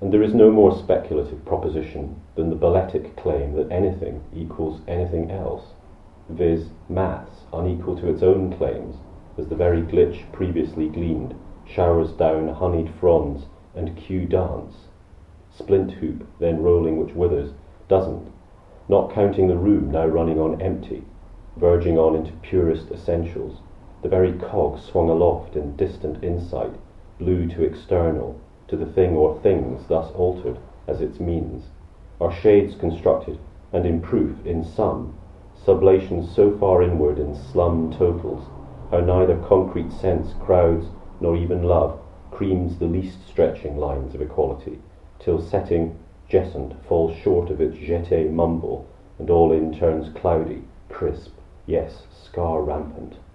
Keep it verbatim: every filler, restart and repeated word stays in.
And there is no more speculative proposition than the balletic claim that anything equals anything else, viz. Maths unequal to its own claims, as the very glitch previously gleaned showers down honeyed fronds and cue dance. Splint hoop, then rolling which withers, doesn't, not counting the room now running on empty, verging on into purest essentials, the very cog swung aloft in distant insight, blue to external, to the thing or things thus altered as its means, are shades constructed, and in proof, in some, sublations so far inward in slum totals, how neither concrete sense crowds nor even love creams the least stretching lines of equality, till setting jescent falls short of its jeté mumble, and all in turns cloudy, crisp, yes, scar rampant.